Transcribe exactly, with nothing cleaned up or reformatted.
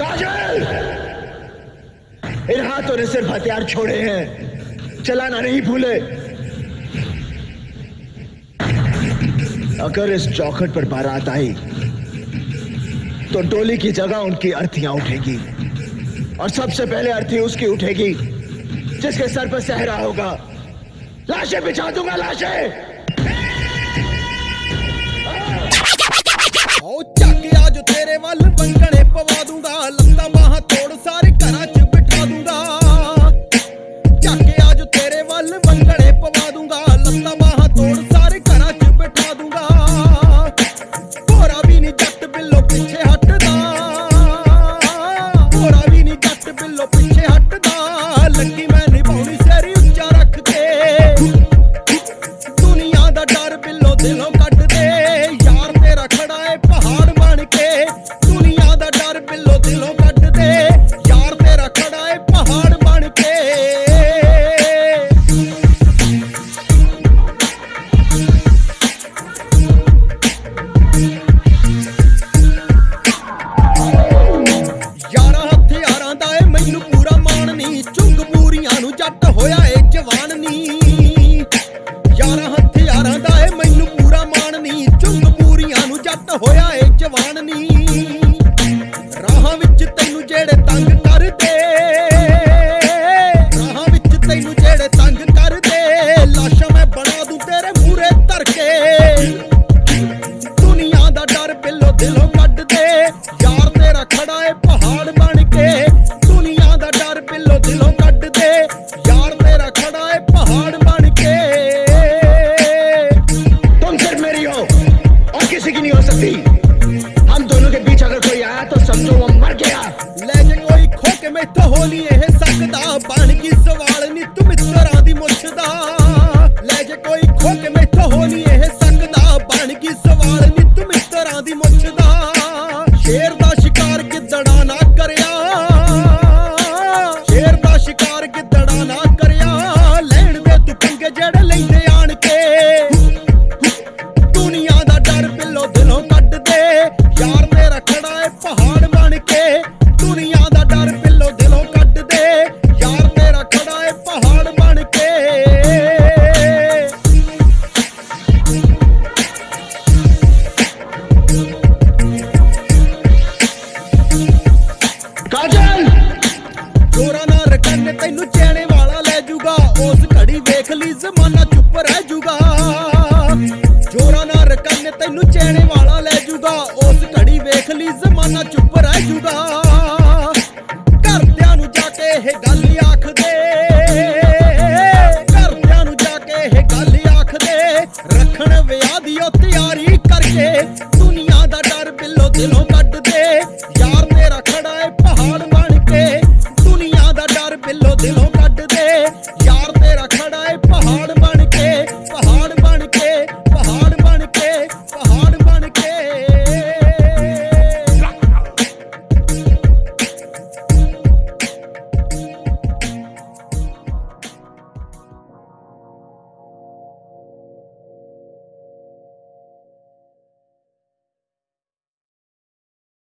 काजल, इन हाथों ने सिर्फ हथियार छोड़े हैं, चलाना नहीं भूले। अगर इस चौखट पर बारात आई तो डोली की जगह उनकी अर्थियां उठेगी, और सबसे पहले अर्थी उसकी उठेगी जिसके सर पर सहरा होगा। लाशें बिछा दूंगा, लाशें। ओ चक आज तेरे वल वंगणे पवा दूंगा, लत्ता बाहां तोड़ सारे घरां च बिठा दूंगा। चक आज तेरे वल वंगणे पवा दूंगा, लत्ता बाहां तोड़ सारे घरां च बिठा दूंगा। भोरा भी नहीं जट बिल्लो पिछे हटदा, भोरा भी नहीं जट बिल्लो पिछे हटदा। लगी मैं निभाउणी सैरी उच्चा रख के, दुनिया दा डर बिल्लो दिलों कट दे। यार तेरा खड़ा है पहाड़ बन के, दुनिया दा डर बिल्लो दिलों कट दे। यार तेरा खड़ा है पहाड़ बन के। यारा हथियारां दा ए मैनू पूरा मान नी, चुंग मूरियां नू जट होया ए जवान नी। यारा हथियारां दा ए मैनू पूरा मान नी, चुंग मूरियां नू जट होया ए जवान नी। राहां विच तैनू जेड़े तंग करदे, राहां विच तैनू जेड़े तंग करदे, लाशां मैं बना दूं तेरे मूरे धर के। दुनिया दा डर बिल्लो दिलों कट दे। यार तेरा खड़ा है पहाड़ बन के, दुनिया दा डर बिल्लो दिलों कट दे। यार तेरा खड़ा है पहाड़ बन के। तुम सिर्फ मेरी हो और किसी की नहीं हो सकती। हम दोनों के बीच अगर कोई आया तो समझो वो मर गया। ले जे कोई खो के मैथों हो नहीं है सकदा, बन गई सवाल नी तू मित्तरां दी मुछ दा। ले जे कोई खो के मैथों हो नहीं है सकदा, बन गई सवाल नी तू मित्तरां दी मुछ दा। शेर दा शिकार गिद्धड़ा ना करिया, शेर दा शिकार गिद्धड़ा ना करिया। लैण दे तू पंगे जेड़े लैंदे आण के, दुनिया दा डर बिल्लो दिलों कट दे। यार तेरा खड़ा है पहाड़ बन के, दुनिया दा डर बिल्लो दिलों कट दे। यार तेरा खड़ा है पहाड़ बन के। काजल, जोरा ना रकन तैनू चैने वाला ले जूगा, उस घड़ी वेख ली जमाना चुप रह जूगा। जोरा ना रकन तैनू चैने वाला ले जूगा, उस घड़ी वेख ली जमाना चुप रह जूगा। घरदियां नू जाके ये गल आख दे, घरदियां नू जाके ये गल आख दे। रखण विआह दी ओ तैयारी करके, दुनिया दा डर बिल्लो दिलों कट दे।